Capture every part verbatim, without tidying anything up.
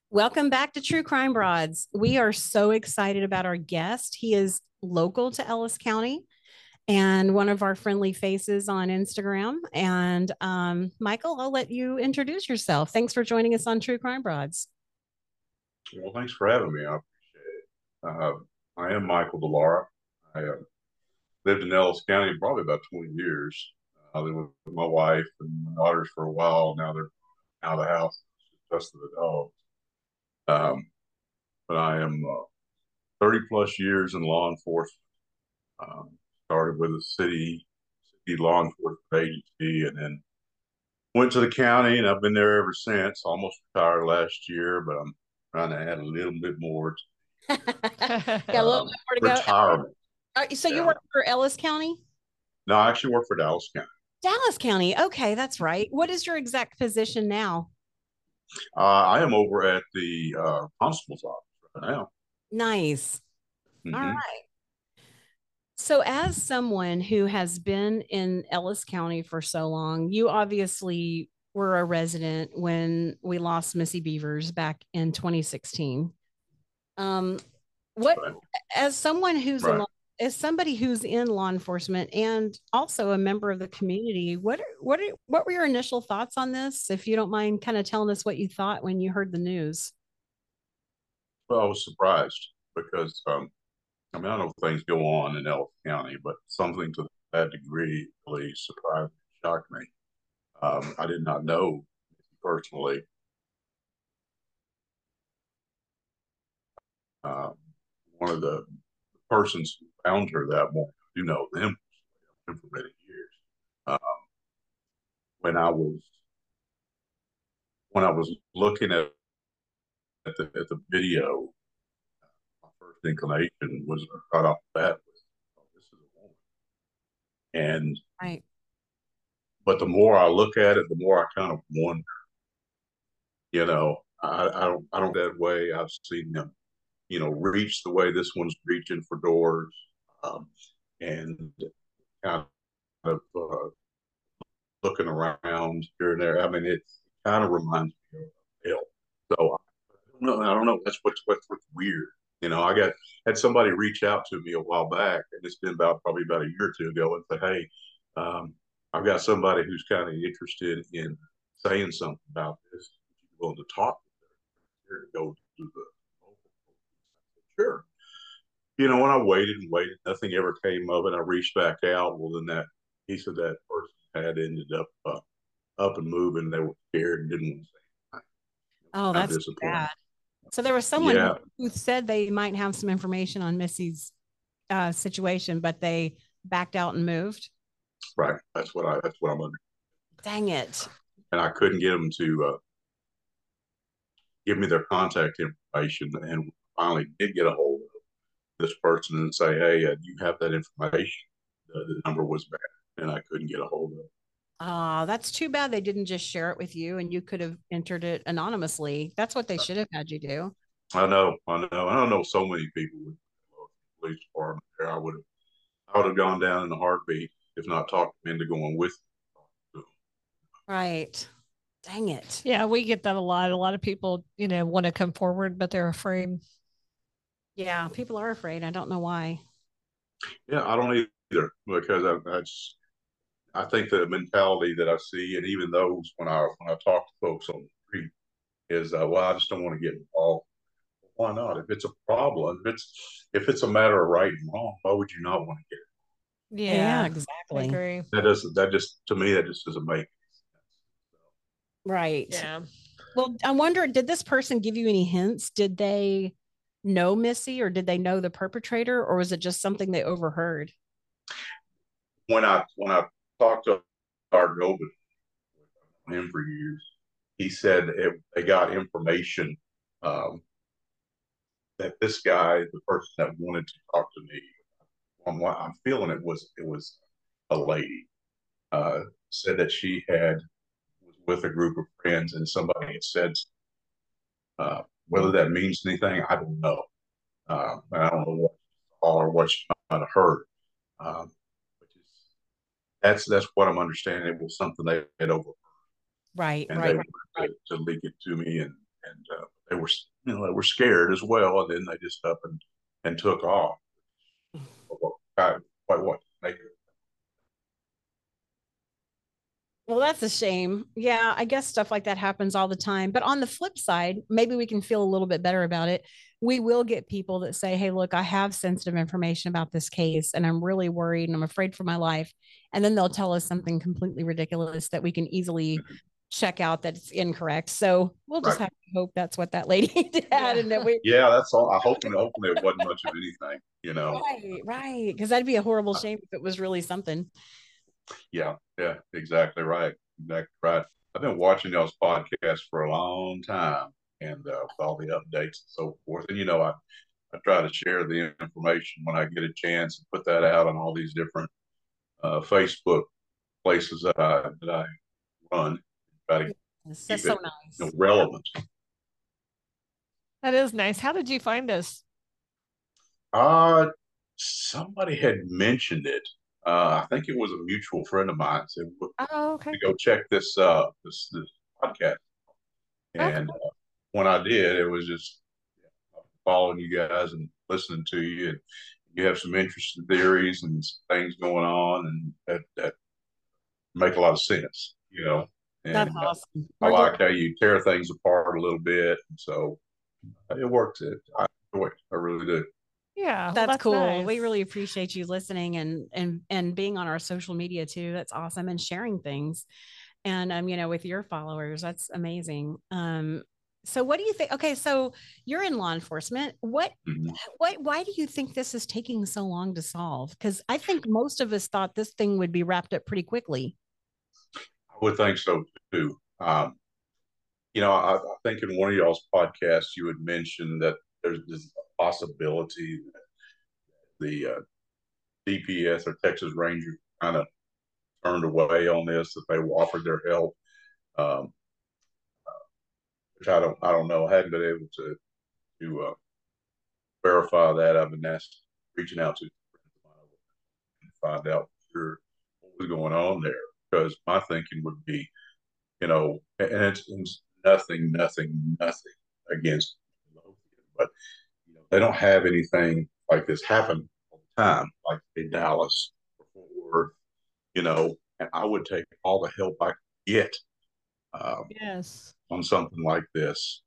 Welcome back to True Crime Broads. We are so excited about our guest. He is local to Ellis County and one of our friendly faces on Instagram. And um, Michael, I'll let you introduce yourself. Thanks for joining us on True Crime Broads. Well, thanks for having me. I appreciate it. Uh, I am Michael DeLaura. I uh, lived in Ellis County probably about twenty years. I lived with my wife and my daughters for a while. Now they're out of the house, just the dogs. Um, but I am uh, thirty plus years in law enforcement. Um, Started with a city city law enforcement agency, and then went to the county, and I've been there ever since. Almost retired last year, but I'm trying to add a little bit more Got a to little um, bit more to go. retirement. Uh, So you Yeah. work for Ellis County? No, I actually work for Dallas County. Dallas County. Okay, that's right. What is your exact position now? Uh, I am over at the uh, constable's office right now. Nice. All Hmm. right. So, as someone who has been in Ellis County for so long, you obviously were a resident when we lost Missy Beavers back in twenty sixteen. Um, what, Right. as someone who's in, Right. law- as somebody who's in law enforcement and also a member of the community, what, are, what, are, what were your initial thoughts on this? If you don't mind, kind of telling us what you thought when you heard the news. Well, I was surprised because um, I mean I know things go on in Ellis County, but something to that degree really surprised me, shocked me. Um, I did not know personally. Um, One of the persons who found her that morning, I do know them for many years. Um, when I was when I was looking at at the, at the video, my first inclination was right off the bat was, oh, this is a woman. And Right. but the more I look at it, the more I kind of wonder. You know, I, I don't I don't that way. I've seen them, you know, reach the way this one's reaching for doors, um, and kind of uh, looking around here and there. I mean, it kind of reminds me of hell. So I don't know. I don't know. That's what's what's what's weird. You know, I got had somebody reach out to me a while back, and it's been about probably about a year or two ago, and say, "Hey, um, I've got somebody who's kind of interested in saying something about this. Would you be willing to talk with her? Here to go to the sure." You know, when I waited and waited, nothing ever came of it. I reached back out. Well, then that piece of that person had ended up uh, up and moving. They were scared and didn't want to say anything. Oh, Kind of that's disappointing. bad. So there was someone who, Yeah, who said they might have some information on Missy's uh, situation, but they backed out and moved. right. That's what I. That's what I'm under. Dang it. And I couldn't get them to uh, give me their contact information, and finally did get a hold of this person and say, "Hey, uh, you have that information?" The, the number was bad, and I couldn't get a hold of it. Oh, that's too bad they didn't just share it with you and you could have entered it anonymously. That's what they should have had you do. I know, I know, I don't know so many people with the police department there. I would have, I would have gone down in a heartbeat if not talked them into going with them. Right. Dang it. Yeah, we get that a lot. A lot of people, you know, want to come forward, but they're afraid. Yeah, people are afraid. I don't know why. Yeah, I don't either because I, that's I think the mentality that I see, and even those when I when I talk to folks on the street, is uh, well, I just don't want to get involved. Why not? If it's a problem, if it's if it's a matter of right and wrong, why would you not want to get it? Yeah, Yeah, I exactly. agree. That doesn't that just to me that just doesn't make sense. Right. Yeah. Well, I wonder, did this person give you any hints? Did they know Missy or did they know the perpetrator or was it just something they overheard? When I when I talked to our Gobin him for years, he said it, they got information um, that this guy, the person that wanted to talk to me, I'm, I'm feeling it was it was a lady, uh, said that she had was with a group of friends and somebody had said uh, whether that means anything, I don't know. Uh, I don't know what or what she might have heard. Um, which is that's that's what I'm understanding. It was something they had over Right, and they right. wanted to, to leak it to me and and uh, they were, you know, they were scared as well, and then they just up and and took off. Quite, quite what they Well, that's a shame. Yeah, I guess stuff like that happens all the time. But on the flip side, maybe we can feel a little bit better about it. We will get people that say, "Hey, look, I have sensitive information about this case and I'm really worried and I'm afraid for my life." And then they'll tell us something completely ridiculous that we can easily check out that it's incorrect. So we'll just right. have to hope that's what that lady did Yeah. and that we Yeah, that's all. I hope hopefully it wasn't much of anything, you know. Right, right. Because that'd be a horrible shame if it was really something. Yeah, yeah, exactly right. Exactly right. I've been watching y'all's podcast for a long time, and uh, with all the updates and so forth. And you know, I I try to share the information when I get a chance and put that out on all these different uh, Facebook places that I that I run. Try to Yes, keep that's so it, you know, nice. relevant. That is nice. How did you find us? Uh, somebody had mentioned it. Uh, I think it was a mutual friend of mine said, "Well, Oh, okay. to go check this uh this this podcast." Okay. And uh, when I did, it was just following you guys and listening to you, and you have some interesting theories and things going on, and that that make a lot of sense, you know. That's And uh, awesome. I We're glad. like how you tear things apart a little bit, and so uh, it works. It I enjoy it. I really do. Yeah. Well, That's that's cool. We nice. really appreciate you listening and and and being on our social media too. That's awesome and sharing things. And um, you know, with your followers, that's amazing. Um, so what do you think? Okay, so you're in law enforcement. What Mhm. what why do you think this is taking so long to solve? Because I think most of us thought this thing would be wrapped up pretty quickly. I would think so too. Um, you know, I, I think in one of y'all's podcasts you had mentioned that there's this possibility that the uh, D P S or Texas Rangers kind of turned away on this, that they offered their help, um, which I don't, I don't know. I hadn't been able to to uh, verify that. I've been asked, reaching out to find out for sure what was going on there, because my thinking would be, you know, and it's, it's nothing, nothing, nothing against Midlothian, but you know, they don't have anything like this happen all the time, like in Dallas or Fort Worth, you know. And I would take all the help I could get um, Yes. on something like this.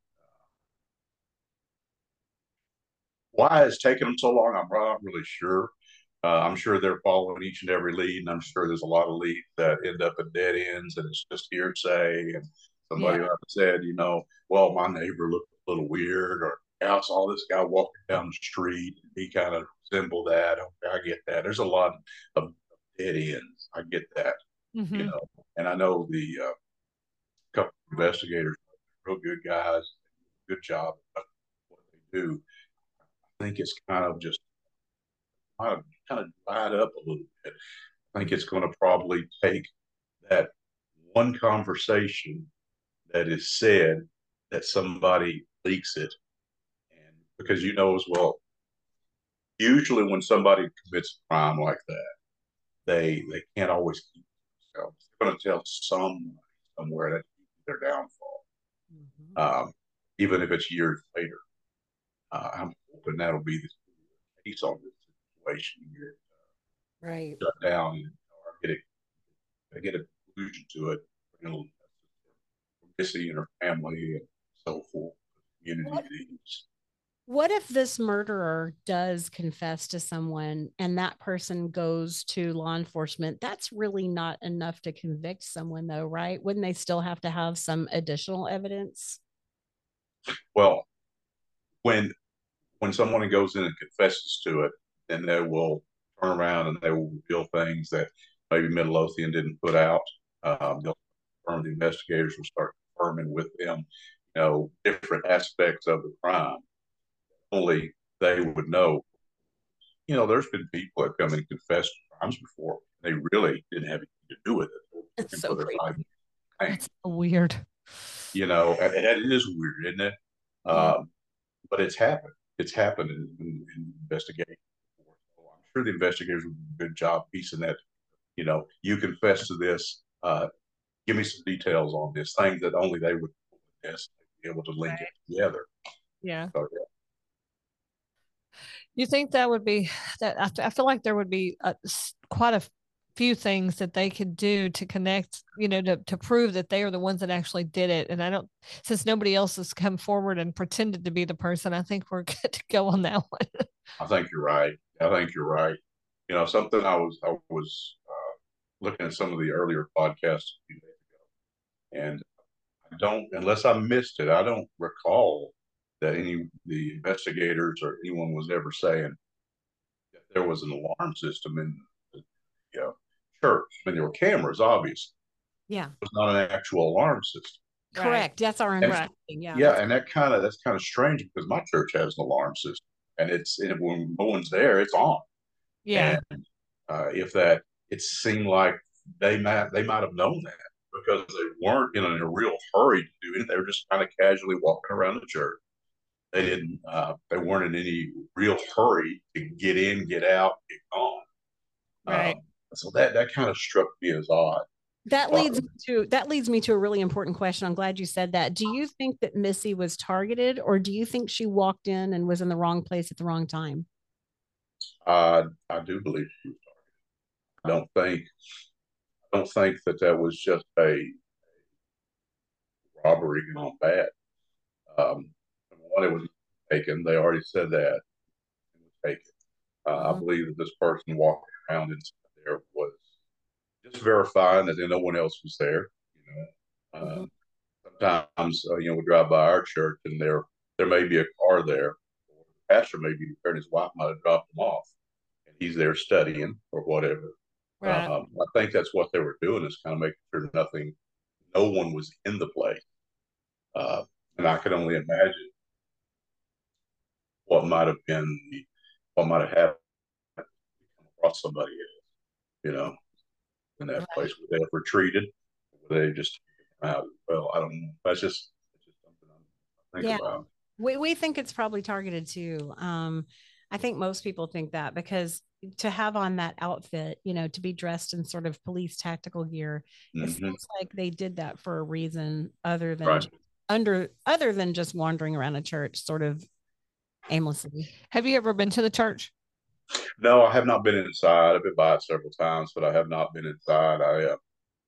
Why it's taking them so long, I'm not really sure. Uh, I'm sure they're following each and every lead, and I'm sure there's a lot of leads that end up at dead ends, and it's just hearsay. And somebody Yeah. like said, you know, well, my neighbor looked a little weird, or I saw this guy walking down the street, and he kind of resembled that. Okay, I get that. There's a lot of dead ends. I get that, you Mm-hmm. know, and I know the uh, couple of investigators, real good guys, good job at what they do. I think it's kind of just kind of, kind of dried up a little bit. I think it's going to probably take that one conversation that is said that somebody leaks it. And because you know as well, usually when somebody commits a crime like that, they they can't always keep themselves. They're going to tell someone somewhere that's their downfall, Mhm. um, even if it's years later. Uh, I'm hoping that'll be the case on this situation here. Right. Shut down and or get a get a conclusion to it. You know, missing her family and so forth. Community What needs. what if this murderer does confess to someone and that person goes to law enforcement? That's really not enough to convict someone, though, right? Wouldn't they still have to have some additional evidence? Well, when when someone goes in and confesses to it, then they will turn around and they will reveal things that maybe Midlothian didn't put out. Um, they'll confirm, the investigators will start confirming with them, you know, different aspects of the crime. Only they would know. You know, there's been people that come and confess crimes before. They really didn't have anything to do with it. They were It's looking so for their crazy. five pain. That's so weird. You know, and, and it is weird, isn't it? Yeah. Um, but it's happened. It's happened in, in, in investigation. So I'm sure the investigators will do a good job piecing that. You know, you confess to this. Uh, give me some details on this. Things that only they would. Yes, be able to link Right. it together. Yeah. So, yeah. You think that would be that? I, f- I feel like there would be a, s- quite a f- few things that they could do to connect, you know, to, to prove that they are the ones that actually did it. And I don't, since nobody else has come forward and pretended to be the person, I think we're good to go on that one. I think you're right. I think you're right. You know, something I was I was uh, looking at some of the earlier podcasts a few days ago, and I don't, unless I missed it, I don't recall that any the investigators or anyone was ever saying that there was an alarm system in the you know, church. I mean, there were cameras, obviously. Yeah. It was not an actual alarm system. Right. Correct. That's our And, understanding. Yeah. yeah, That's, and that kind of that's kind of strange because my church has an alarm system, and it's and when no one's there, it's on. Yeah. And uh, if that, it seemed like they might they might have known that because they weren't in a, in a real hurry to do it. They were just kind of casually walking around the church. They didn't. Uh, they weren't in any real hurry to get in, get out, get gone. Right. Um, so that that kind of struck me as odd. that Uh, leads me to that leads me to a really important question. I'm glad you said that. Do you think that Missy was targeted, or do you think she walked in and was in the wrong place at the wrong time? I I do believe she was. I don't think I don't think that that was just a robbery gone bad. Um, one, it was taken. They already said that it was taken. Uh, I Mhm. believe that this person walking around inside there was just verifying that no one else was there. You know, Mhm. um, sometimes uh, you know we drive by our church and there there may be a car there. Or the pastor maybe there and his wife might have dropped him off, and he's there studying or whatever. Right. Um, I think that's what they were doing is kind of making sure nothing, no one was in the place. Uh, and I can only imagine what might have been, what might have happened to come across somebody else, you know, in that place. Right. Would they have retreated? Would they just take them out? Well, I don't know. That's just, that's just something I think Yeah. about. We we think it's probably targeted too. Um, I think most people think that because to have on that outfit, you know, to be dressed in sort of police tactical gear, it Mm-hmm. seems like they did that for a reason other than Right. just under other than just wandering around a church sort of aimlessly. Have you ever been to the church? No, I have not been inside. I've been by it several times, but I have not been inside. I uh,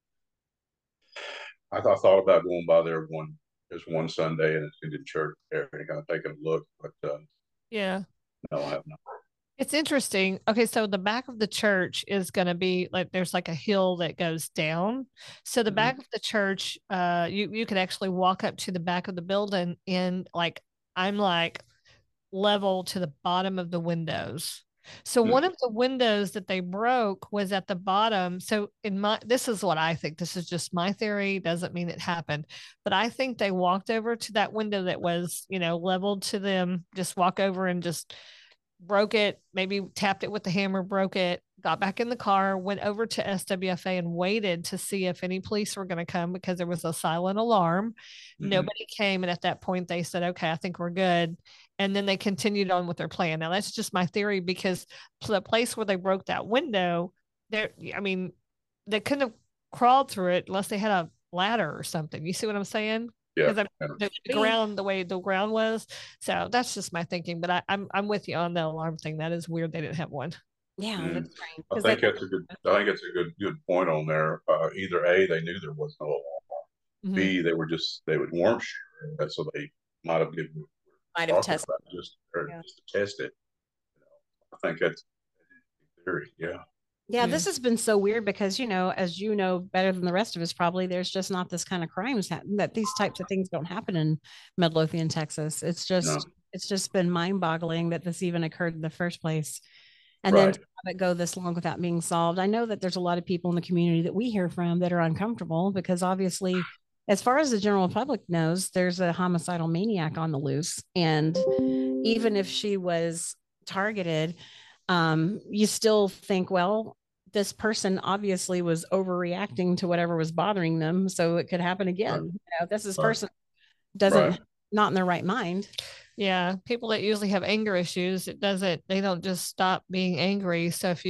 I, th- I thought about going by there one just one Sunday and attending church there and kind of taking a look, but uh, Yeah. no, I have not. It's interesting. Okay, so the back of the church is going to be like there's like a hill that goes down. So the Mm-hmm. back of the church, uh, you you could actually walk up to the back of the building and like I'm like level to the bottom of the windows. So one Mm-hmm. of the windows that they broke was at the bottom. So in my this is what I think. This is just my theory, doesn't mean it happened. But I think they walked over to that window that was, you know, leveled to them, just walk over and just broke it, maybe tapped it with the hammer, broke it, got back in the car, went over to S W F A and waited to see if any police were going to come because there was a silent alarm. Mm-hmm. Nobody came. And at that point, they said, okay, I think we're good. And then they continued on with their plan. Now, that's just my theory because the place where they broke that window, there, I mean, they couldn't have crawled through it unless they had a ladder or something. You see what I'm saying? Yeah. Because the ground, the way the ground was. So that's just my thinking. But I, I'm I'm with you on the alarm thing. That is weird. They didn't have one. Yeah, Mm. that's strange I because they think that's a good. I think it's a good good point on there. Uh, either A, they knew there was no alarm. Mm-hmm. B, they were just they would weren't sure, and so they might have given might have talking tested. about it just or Yeah. just to test it. You know, I think that's theory. Yeah. Yeah, Yeah. this has been so weird because, you know, as you know better than the rest of us, probably there's just not this kind of crimes ha- that these types of things don't happen in Midlothian, Texas. It's No. just, it's just been mind boggling that this even occurred in the first place. And then Right. to have it go this long without being solved. I know that there's a lot of people in the community that we hear from that are uncomfortable because obviously, as far as the general public knows, there's a homicidal maniac on the loose. And even if she was targeted, um, you still think, well, this person obviously was overreacting to whatever was bothering them, so it could happen again. Right. You know, this this Right. person doesn't Right. not in their right mind. Yeah, people that usually have anger issues, it doesn't, they don't just stop being angry. So if you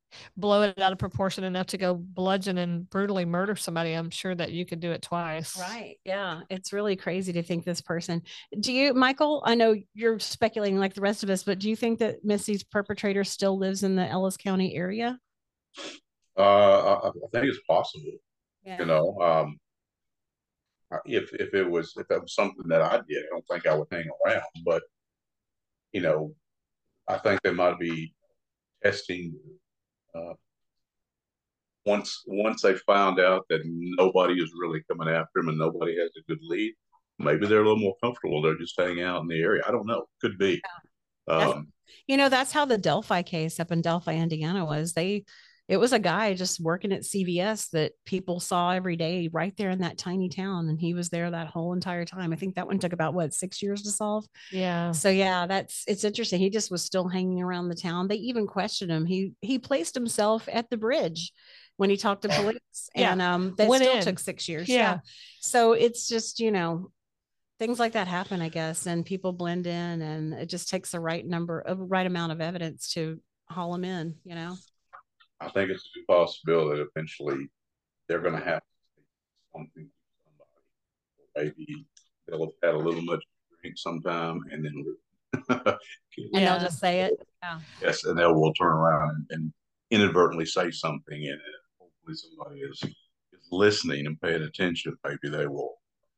blow it out of proportion enough to go bludgeon and brutally murder somebody, I'm sure that you could do it twice. Right. Yeah. It's really crazy to think this person. Do you, Michael? I know you're speculating like the rest of us, but do you think that Missy's perpetrator still lives in the Ellis County area? Uh, I, I think it's possible. Yeah. You know, um, if if it was if that was something that I did, I don't think I would hang around. But you know, I think they might be testing. Uh, once once they found out that nobody is really coming after him and nobody has a good lead, maybe they're a little more comfortable. They're just hanging out in the area. I don't know. Could be. That's, Um, you know, that's how the Delphi case up in Delphi, Indiana was. They, it was a guy just working at C V S that people saw every day right there in that tiny town. And he was there that whole entire time. I think that one took about what, six years to solve. Yeah. So yeah, that's, it's interesting. He just was still hanging around the town. They even questioned him. He, he placed himself at the bridge when he talked to police, Yeah. and um, that Went still in. took six years. Yeah. Yeah. So it's just, you know, things like that happen, I guess, and people blend in, and it just takes the right number of right amount of evidence to haul them in, you know. I think it's a good possibility that eventually they're going to have to say something to somebody. Maybe they'll have had a little much drink sometime, and then And Yeah. they'll just say it. Yeah. yes, and they will turn around and, and inadvertently say something, and hopefully somebody is is listening and paying attention. Maybe they will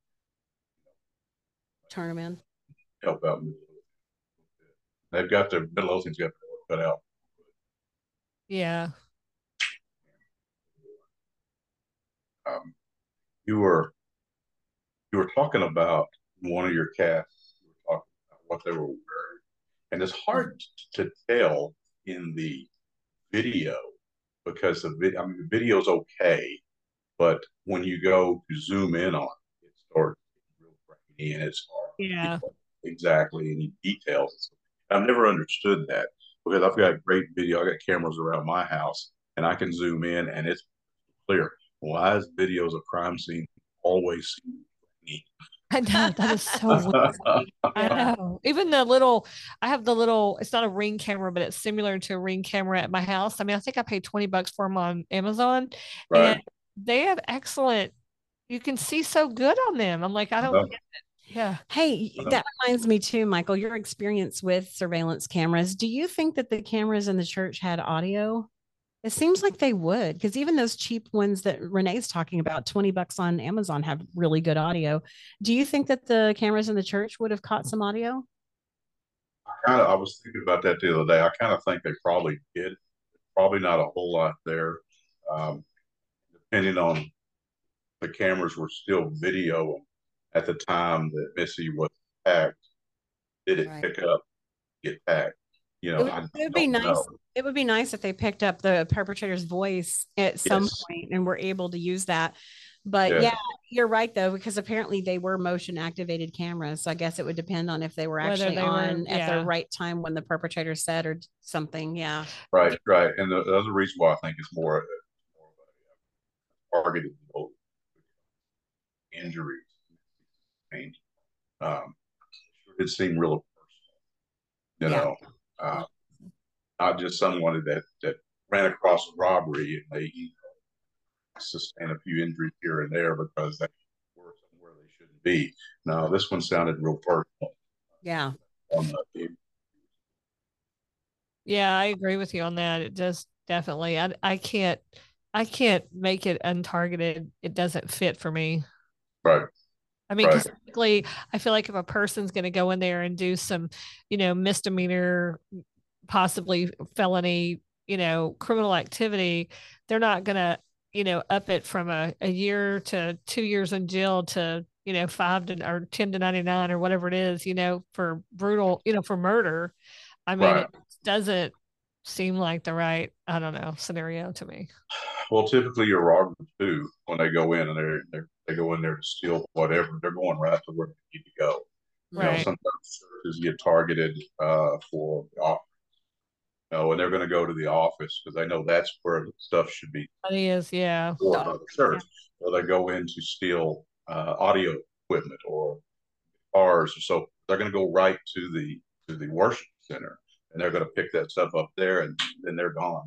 Turn them in. help out. They've got their Midlothian's got their work cut out. Yeah. Um, you were you were talking about one of your cats. You were talking about what they were wearing, and it's hard to tell in the video because the vid- I mean the video's okay, but when you go to zoom in on it, it starts real grainy and it's hard to Yeah. get exactly any details. I've never understood that because I've got great video. I got cameras around my house and I can zoom in and it's clear. Why is videos of crime scene always grainy? I know that is so weird. I know. Even the little, I have the little, it's not a Ring camera, but it's similar to a Ring camera at my house. I mean, I think I paid twenty bucks for them on Amazon, Right. and they have excellent, you can see so good on them. I'm like, I don't Uh-huh. get it. Yeah. Hey, that reminds me too, Michael, your experience with surveillance cameras. Do you think that the cameras in the church had audio? It seems like they would, because even those cheap ones that Renee's talking about, twenty bucks on Amazon, have really good audio. Do you think that the cameras in the church would have caught some audio? I kind of I was thinking about that the other day. I kind of think they probably did. Probably not a whole lot there. Um, depending on the cameras were still video at the time that Missy was packed. Did it Right. pick up, get packed? You It know, would, I it would be don't nice. know. It would be nice if they picked up the perpetrator's voice at some Yes. point and were able to use that. But Yes. yeah, you're right though, because apparently they were motion activated cameras. So I guess it would depend on if they were Whether actually they were- on at the yeah. right time when the perpetrator said or something. Yeah. Right, right. And the, the other reason why I think it's more, more of a targeted injuries. Um, it seemed real personal, you Yeah. know, uh, not just someone that that ran across a robbery and they you know, sustain a few injuries here and there because they were somewhere they shouldn't be. No, this one sounded real personal. Yeah. On the, Yeah, I agree with you on that. It just definitely, I, I can't, I can't make it untargeted. It doesn't fit for me. right, I mean, right, because typically, I feel like if a person's going to go in there and do some, you know, misdemeanor, possibly felony, you know, criminal activity, they're not going to, you know, up it from a, a year to two years in jail to, you know, five to or ten to ninety-nine or whatever it is, you know, for brutal, you know, for murder. I mean, right. it doesn't seem like the right, I don't know, scenario to me. Well, typically your robbers too, when they go in and they they they go in there to steal whatever, they're going right to where they need to go. You know, Right. sometimes churches get targeted uh, for the office, you know, and they're going to go to the office because they know that's where the stuff should be It is, yeah. for another church. Or they go in to steal uh, audio equipment or cars, or so they're going to go right to the to the worship center, and they're going to pick that stuff up there, and then they're gone.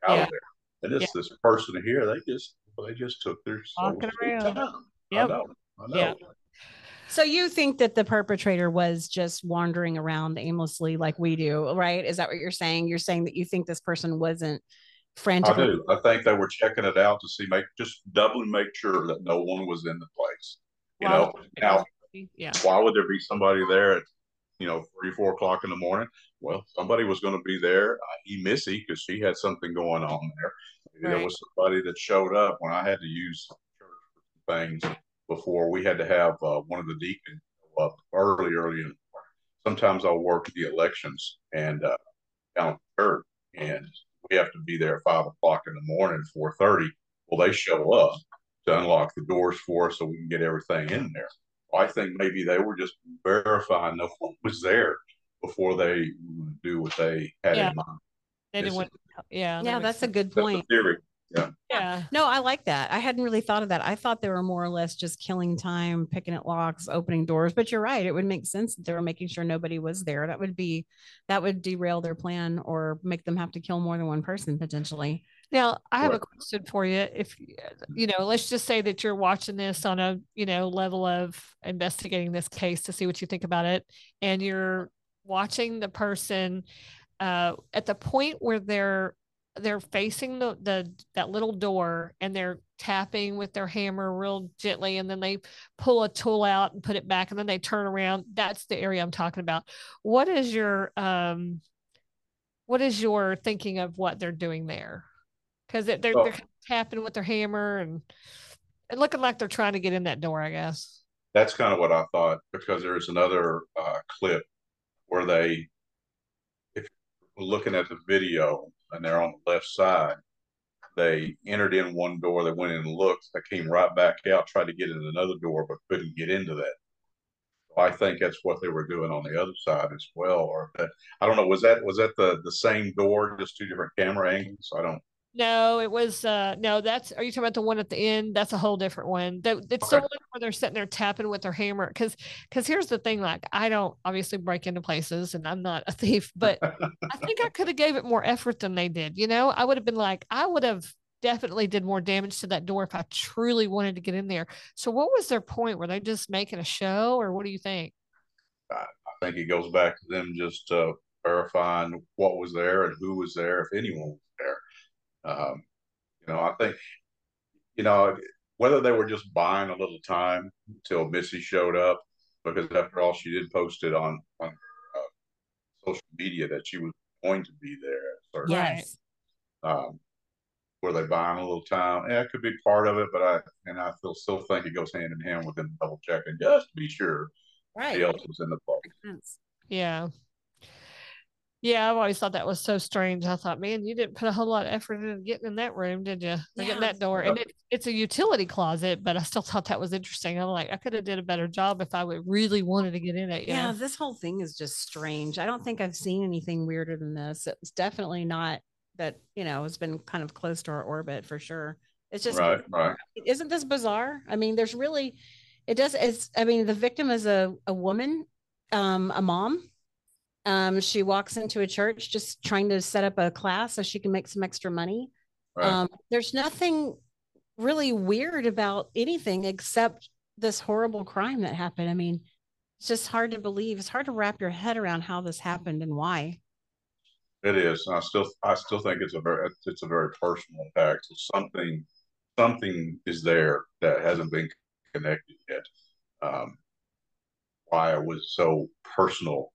out Yeah. of there. And this Yeah. this person here, they just they just took their so Walking sweet around. time. I Yep. know, I know. Yeah. So you think that the perpetrator was just wandering around aimlessly like we do, right? Is that what you're saying? You're saying that you think this person wasn't I frantically. do. I think they were checking it out to see, make just doubly make sure that no one was in the place. You Wow. know, now Yeah. why would there be somebody there at you know three, four o'clock in the morning? Well, somebody was going to be there. I he Missy because she had something going on there. Maybe there Right. was somebody that showed up when I had to use church for some things before. We had to have uh, one of the deacons go up early, early in the morning. Sometimes I'll work the elections and uh, down at church, and we have to be there at five o'clock in the morning, four thirty. Well, they show up to unlock the doors for us so we can get everything in there. Well, I think maybe they were just verifying no one was there before they do what they had Yeah. in mind. They didn't It's- want. Yeah. Yeah, that makes that's a sense. good That's the point. theory. Yeah. Yeah. No, I like that. I hadn't really thought of that. I thought they were more or less just killing time, picking at locks, opening doors. But you're right. It would make sense that they were making sure nobody was there. That would be, that would derail their plan or make them have to kill more than one person potentially. Now, I have a Right. question for you. If, you know, let's just say that you're watching this on a, you know, level of investigating this case to see what you think about it. And you're watching the person uh, at the point where they're, they're facing the, the, that little door and they're tapping with their hammer real gently. And then they pull a tool out and put it back and then they turn around. That's the area I'm talking about. What is your, um, what is your thinking of what they're doing there? Because they're, they're, Oh. they're tapping with their hammer and, and looking like they're trying to get in that door, I guess. That's kind of what I thought because there's another uh, clip where they, if you're looking at the video and they're on the left side, they entered in one door, they went in and looked, they came right back out, tried to get in another door, but couldn't get into that. So I think that's what they were doing on the other side as well. Or that, I don't know, was that was that the the same door, just two different camera angles? I don't. No, it was uh no, that's are you talking about the one at the end? That's a whole different one. That it's Okay. the one where they're sitting there tapping with their hammer. Because because here's the thing, like I don't obviously break into places and I'm not a thief, but I think I could have gave it more effort than they did. You know, I would have been like, I would have definitely did more damage to that door if I truly wanted to get in there. So what was their point? Were they just making a show or what do you think? I, I think it goes back to them just uh, verifying what was there and who was there, if anyone was there. Um, you know, I think, you know, whether they were just buying a little time until Missy showed up, because after all, she did post it on, on her uh, social media that she was going to be there at a certain Right. Yes. um, were they buying a little time? Yeah, it could be part of it, but I and I still still think it goes hand in hand with them double checking just to be sure Right. nobody else was in the place. Makes sense. Yeah. Yeah, I've always thought that was so strange. I thought, man, you didn't put a whole lot of effort into getting in that room, did you? Or Yeah. getting that door. And it, it's a utility closet, but I still thought that was interesting. I'm like, I could have did a better job if I would really wanted to get in it. You Yeah, know? this whole thing is just strange. I don't think I've seen anything weirder than this. It's definitely not that, you know, it's been kind of close to our orbit for sure. It's just, Right, right. isn't this bizarre? I mean, there's really, it does, it's, I mean, the victim is a, a woman, um, a mom. Um, she walks into a church just trying to set up a class so she can make some extra money. Right. Um, there's nothing really weird about anything except this horrible crime that happened. I mean, it's just hard to believe. It's hard to wrap your head around how this happened and why. It is. And I still I still think it's a very it's a very personal attack. So something something is there that hasn't been connected yet. Um, why it was so personal,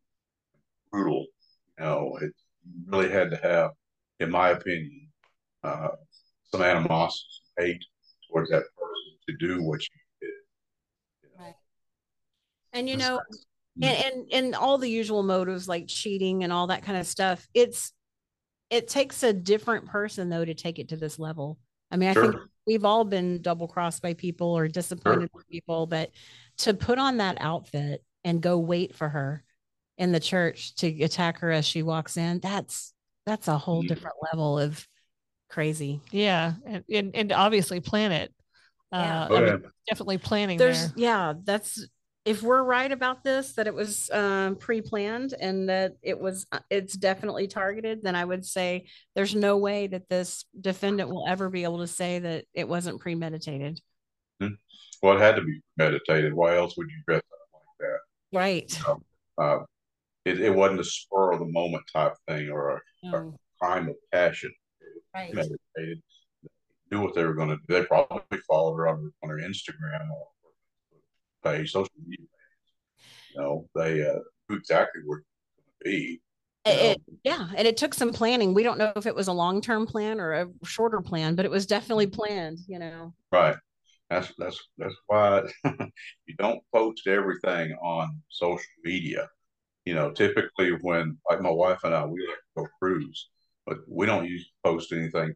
brutal. You know, it really had to have, in my opinion, uh, some animosity, some hate towards that person to do what you did. You know? Right. And you know, and, and and all the usual motives like cheating and all that kind of stuff. It's it takes a different person though to take it to this level. I mean, I Sure. think we've all been double crossed by people or disappointed by people, but to put on that outfit and go wait for her in the church to attack her as she walks in, that's that's a whole Mhm. different level of crazy. Yeah. And, and, and obviously plan it. Yeah. Uh, Oh, I mean, yeah. definitely planning There's there. yeah, that's if we're right about this, that it was um, pre-planned and that it was, uh, it's definitely targeted, then I would say there's no way that this defendant will ever be able to say that it wasn't premeditated. Hmm. Well, it had to be meditated. Why else would you dress up like that? Right. You know, uh, it, it wasn't a spur of the moment type thing or a, a No. crime of passion. Right. Meditated, knew what they were going to do. They probably followed her on, on her Instagram or page, social media. You know, they uh, knew exactly where it was going to be. You know, It, yeah, and it took some planning. We don't know if it was a long-term plan or a shorter plan, but it was definitely planned, you know. right. That's that's that's why you don't post everything on social media. You know, typically when like my wife and I, we like to go cruise, but we don't usually post anything.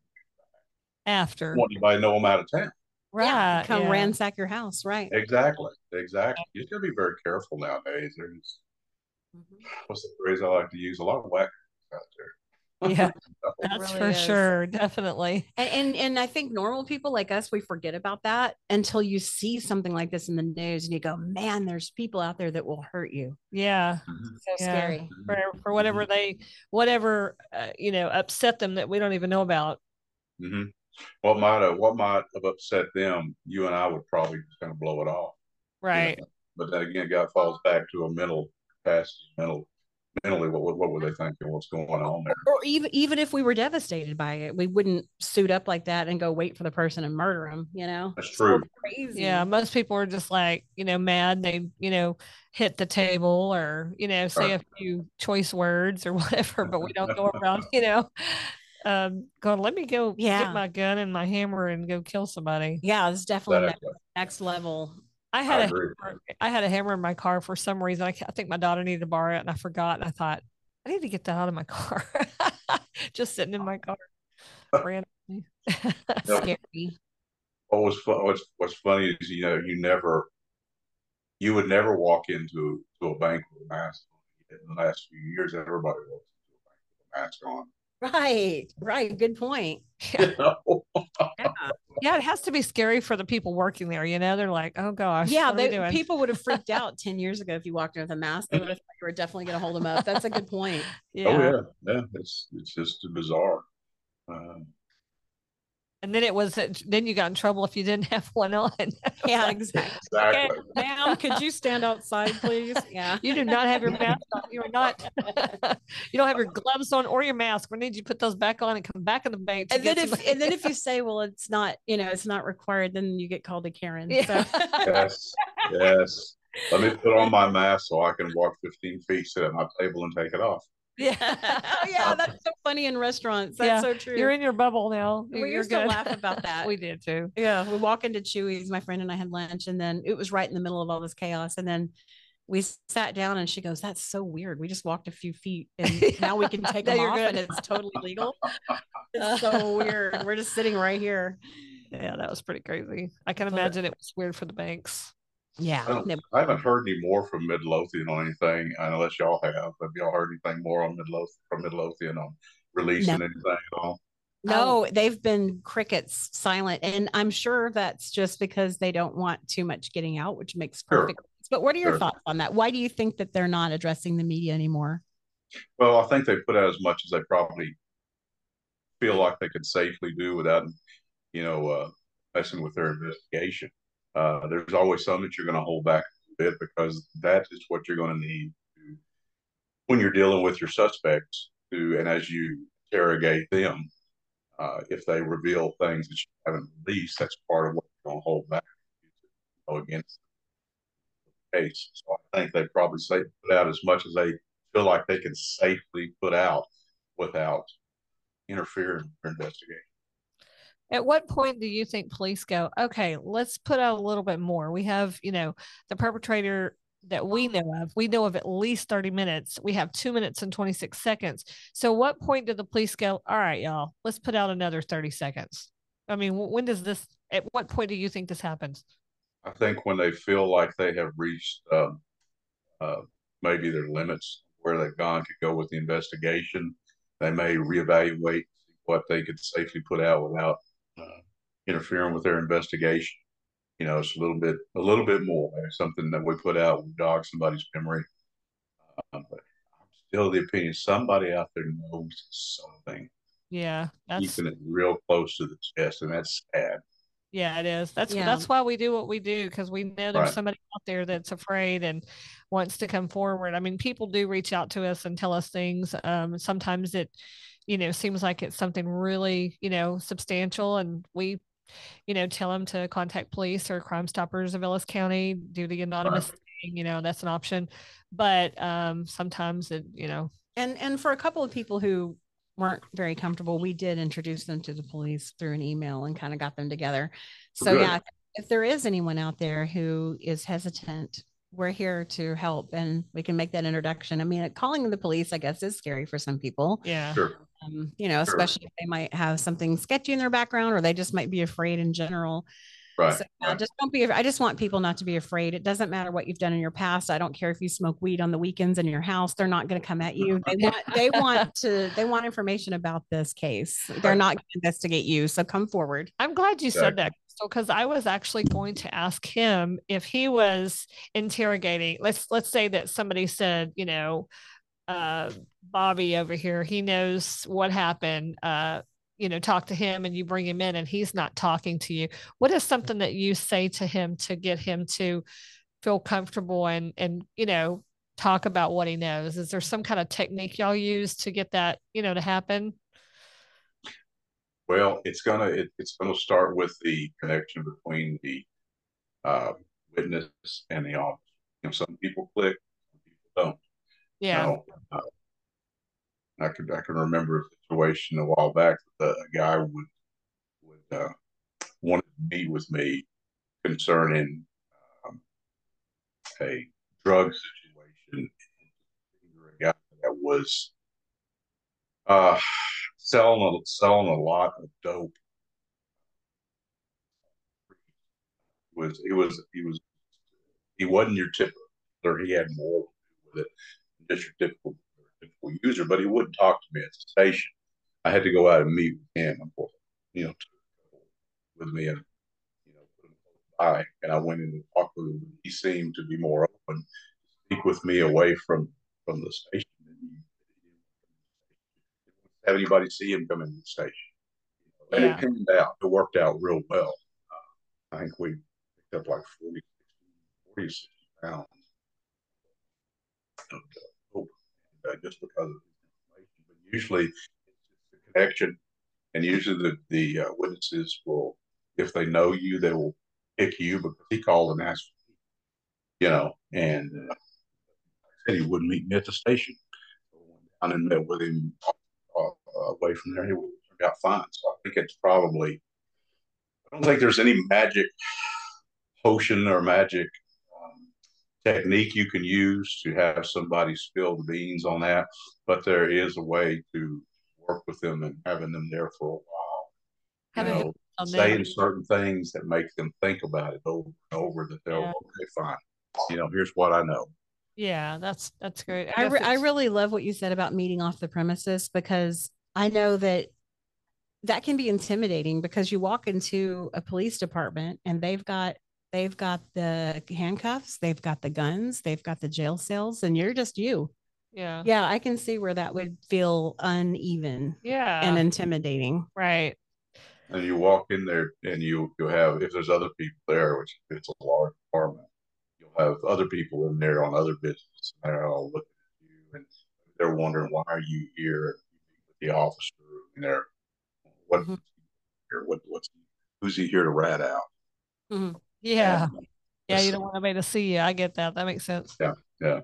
After. Want anybody to know I'm out of town? Yeah, Right. come Yeah. ransack your house, right? Exactly, exactly. You just got to be very careful nowadays. There's Mhm. what's the phrase I like to use? A lot of whack out there. Yeah. It That's really for is. sure. Definitely. And, and and I think normal people like us, we forget about that until you see something like this in the news and you go, man, there's people out there that will hurt you. Yeah. Mhm, So Yeah. scary. For for whatever they whatever uh, you know upset them that we don't even know about. hmm What might have what might have upset them, you and I would probably just kind of blow it off, you know. Right. But then again, God falls back to a mental capacity, mental mentally. What what were they thinking? What's going on there? Or even even if we were devastated by it, we wouldn't suit up like that and go wait for the person and murder him, you know? That's So true. crazy. Yeah. Most people are just like, you know, mad. They, you know, hit the table or, you know, say a few choice words or whatever, but we don't go around, you know, um, going, let me go Yeah. get my gun and my hammer and go kill somebody. Yeah, it's definitely next, Exactly. next level. I I had a agree. hammer, I had a hammer in my car for some reason. I, I think my daughter needed to borrow it and I forgot. And I thought, I need to get that out of my car. Just sitting in my car randomly. No, Scary. what was fun, what's what's funny is you know you never you would never walk into to a bank with a mask on. In the last few years, everybody walks into a bank with a mask on. Right, right. Good point. Yeah. You know? Yeah. Yeah, it has to be scary for the people working there. You know, they're like, oh gosh, Yeah, what are we they, doing? people would have freaked out ten years ago if you walked in with a mask. They would have thought you were definitely going to hold them up. That's a good point. Oh Yeah. yeah, yeah. It's it's just bizarre. Um, And then it was, then you got in trouble if you didn't have one on. Yeah, exactly. Okay, exactly. ma'am, could you stand outside, please? Yeah. You do not have your mask on. You are not, you don't have your gloves on or your mask. We need you to put those back on and come back in the bank. to And get then if somebody- and then if you say, well, it's not, you know, it's not required, then you get called a Karen. Yeah. So Yes, yes. Let me put on my mask so I can walk fifteen feet, sit at my table, and take it off. Yeah. oh yeah, that's so funny in restaurants. That's Yeah, so true. You're in your bubble now. we You're used to good. laugh about that. We did too. Yeah, we walk into Chewy's. My friend and I had lunch, and then it was right in the middle of all this chaos. And then we sat down, and she goes, "That's so weird. We just walked a few feet, and now we can take Now them you're off, good. and it's totally legal." It's so weird. We're just sitting right here. Yeah, that was pretty crazy. I can But- imagine it was weird for the banks. I, Yeah. don't, I haven't heard any more from Midlothian on anything, unless y'all have. Have y'all heard anything more on Midlothian from Midlothian on releasing No. anything at all? No, they've been crickets silent. And I'm sure that's just because they don't want too much getting out, which makes Sure. perfect sense. But what are your Sure. thoughts on that? Why do you think that they're not addressing the media anymore? Well, I think they put out as much as they probably feel like they could safely do without, you know, uh, messing with their investigation. Uh, there's always some that you're going to hold back a bit because that is what you're going to need to, when you're dealing with your suspects to, and as you interrogate them, uh, if they reveal things that you haven't released, that's part of what you're going to hold back to go against the case. So I think they probably say put out as much as they feel like they can safely put out without interfering with their investigation. At what point do you think police go, okay, let's put out a little bit more? We have, you know, the perpetrator that we know of, we know of at least thirty minutes. We have two minutes and twenty-six seconds. So what point do the police go, all right, y'all, let's put out another thirty seconds? I mean, when does this, at what point do you think this happens? I think when they feel like they have reached uh, uh, maybe their limits where they've gone to go with the investigation, they may reevaluate what they could safely put out without uh, interfering with their investigation. You know, it's a little bit, a little bit more. It's something that we put out would jog somebody's memory. Uh, but I'm still of the opinion somebody out there knows something, Yeah, that's keeping it real close to the chest, and that's sad. yeah, it is. That's Yeah. that's why we do what we do, because we know there's Right. somebody out there that's afraid and wants to come forward. I mean, people do reach out to us and tell us things. Um, sometimes it, you know, seems like it's something really, you know, substantial, and we, you know, tell them to contact police or Crime Stoppers of Ellis County, do the Right. anonymous thing, you know, that's an option. But um, sometimes it, you know, And and for a couple of people who weren't very comfortable, we did introduce them to the police through an email and kind of got them together. So Good. yeah, if there is anyone out there who is hesitant, we're here to help and we can make that introduction. I mean, calling the police, I guess, is scary for some people. yeah. Sure. Um, you know, Sure. especially if they might have something sketchy in their background or they just might be afraid in general. Right. So uh, Right. just don't be. I just want people not to be afraid. It doesn't matter what you've done in your past. I don't care if you smoke weed on the weekends in your house. They're not going to come at you. They want. They want to. They want information about this case. They're Right. not going to investigate you. So come forward. I'm glad you said Exactly. that, Crystal, because I was actually going to ask him if he was interrogating. Let's let's say that somebody said, you know, uh, Bobby over here, he knows what happened. Uh, you know, talk to him, and you bring him in, and he's not talking to you. What is something that you say to him to get him to feel comfortable and and you know talk about what he knows? Is there some kind of technique y'all use to get that, you know, to happen? Well, it's gonna it, it's gonna start with the connection between the uh, witness and the officer. You know, some people click, some people don't. You Yeah. know, uh, I could I can remember a situation a while back that a guy would would uh, wanted to meet with me concerning um, a drug situation. A guy that was uh, selling a, selling a lot of dope. Was he was he was he wasn't your typical, or he had more with it than just your typical, typical user, but he wouldn't talk to me at the station. I had to go out and meet with him, you know, with me and you know, put him by, and I went in and talked with him. He seemed to be more open to speak with me away from from the station. He didn't have anybody see him come into the station. And it Yeah. panned out. It worked out real well. Uh, I think we picked up like forty, forty, sixty pounds of hope, uh, just because of the information. But usually it's the connection, and usually the, the uh, witnesses will, if they know you, they will pick you because he called and asked, you know, and uh, said he wouldn't meet me at the station. So I went down and met with him uh, uh, away from there. He turned out fine. So I think it's probably, I don't think there's any magic potion or magic um, technique you can use to have somebody spill the beans on that, but there is a way to work with them and having them there for a while. You Having know, on saying them. certain things that make them think about it over and over. That they'll Yeah. okay, fine. You know, here's what I know. Yeah, that's that's great. I, guess re- I it's- really love what you said about meeting off the premises because I know that that can be intimidating because you walk into a police department and they've got they've got the handcuffs, they've got the guns, they've got the jail cells, and you're just you. yeah. Yeah, I can see where that would feel uneven Yeah. and intimidating. Right. And you walk in there and you you have, if there's other people there, which if it's a large apartment, you'll have other people in there on other business, and they're all looking at you and they're wondering why are you here? With the officer, and they're what Mhm. here? What what's who's he here to rat out? Mhm. Yeah. And Yeah, you don't want anybody to see you. I get that. That makes sense. yeah, yeah.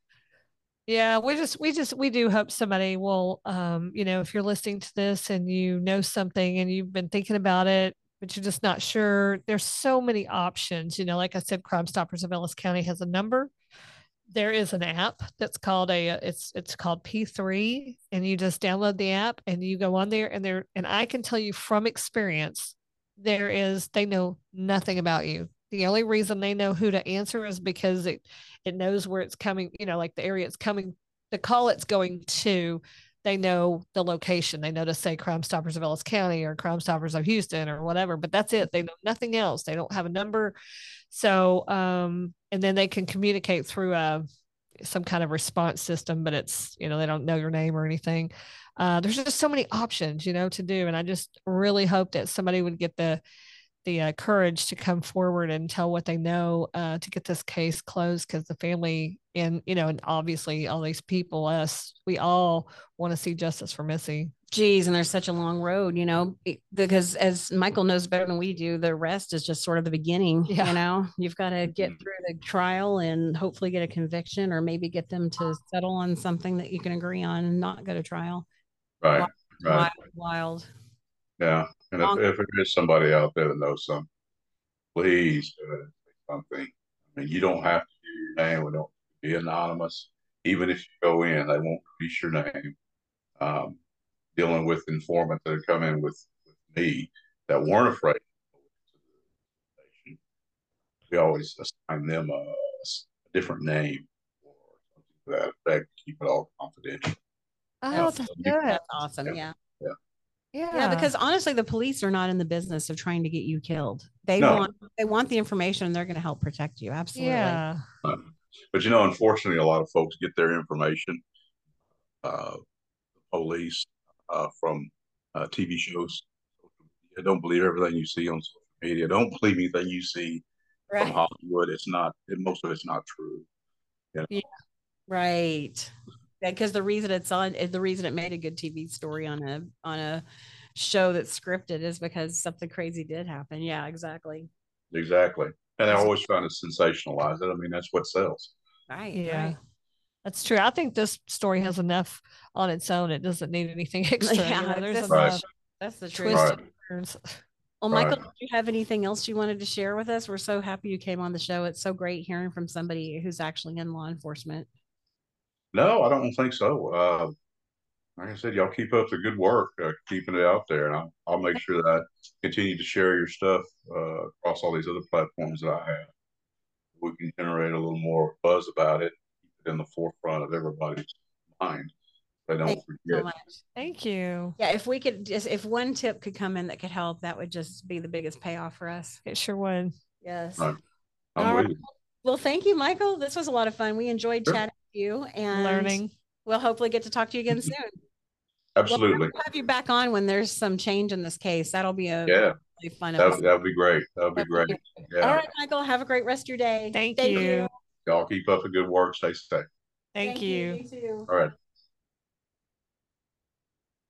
Yeah, we just we just we do hope somebody will um, you know, if you're listening to this and you know something and you've been thinking about it, but you're just not sure. There's so many options. You know, like I said, Crime Stoppers of Ellis County has a number. There is an app that's called a it's it's called P three, and you just download the app and you go on there, and there and I can tell you from experience, there is they know nothing about you. The only reason they know who to answer is because it it knows where it's coming, you know, like the area it's coming, the call it's going to, they know the location. They know to say Crime Stoppers of Ellis County or Crime Stoppers of Houston or whatever, but that's it. They know nothing else. They don't have a number. So, um, and then they can communicate through a, some kind of response system, but it's, you know, they don't know your name or anything. Uh, there's just so many options, you know, to do. And I just really hope that somebody would get the, the uh, courage to come forward and tell what they know uh, to get this case closed, because the family and, you know, and obviously all these people, us, we all want to see justice for Missy. Geez, and there's such a long road, you know, because as Michael knows better than we do, the rest is just sort of the beginning. Yeah. You know, you've got to get through the trial and hopefully get a conviction, or maybe get them to settle on something that you can agree on and not go to trial. Right. Wild, right. Wild. wild. Yeah. And if, if there is somebody out there that knows something, please do it. Something. I mean, you don't have to do your name. We don't be anonymous. Even if you go in, they won't release your name. Um, dealing with informants that have come in with, with me that weren't afraid. We always assign them a, a different name or something to that effect to keep it all confidential. Oh, that's good. That's awesome. Yeah. Yeah. yeah. Yeah. Because honestly, the police are not in the business of trying to get you killed. They no. want they want the information, and they're going to help protect you. Absolutely. Yeah. But you know, unfortunately, a lot of folks get their information, uh, the police, uh, from uh, T V shows. Don't believe everything you see on social media. Don't believe anything you see right. from Hollywood. It's not. Most of it's not true. You know? Yeah. Right. Because the reason it's on, the reason it made a good T V story on a on a show that's scripted is because something crazy did happen. Yeah, exactly. Exactly. And I always trying to sensationalize it. I mean, that's what sells. Right. Yeah. Right. That's true. I think this story has enough on its own. It doesn't need anything extra. Yeah, you know, there's that's, enough right. that's the truth. Right. Turns. Well, Michael, right. do you have anything else you wanted to share with us? We're so happy you came on the show. It's so great hearing from somebody who's actually in law enforcement. No, I don't think so. Uh, like I said, y'all keep up the good work, uh, keeping it out there, and I'll, I'll make sure that I continue to share your stuff uh, across all these other platforms that I have. We can generate a little more buzz about it, keep it in the forefront of everybody's mind. I don't Thank forget. You so much. Thank you. Yeah, if we could just, if one tip could come in that could help, that would just be the biggest payoff for us. It sure would. Yes. Right. I'm All with right. you. Well, thank you, Michael. This was a lot of fun. We enjoyed sure. chatting with you and learning. We'll hopefully get to talk to you again soon. Absolutely. We'll have you back on when there's some change in this case. That'll be a yeah. really fun that would be great. That would be great. Yeah. All right, Michael. Have a great rest of your day. Thank, Thank you. you. Y'all keep up the good work. Stay safe. Thank, Thank you. you. You too. All right.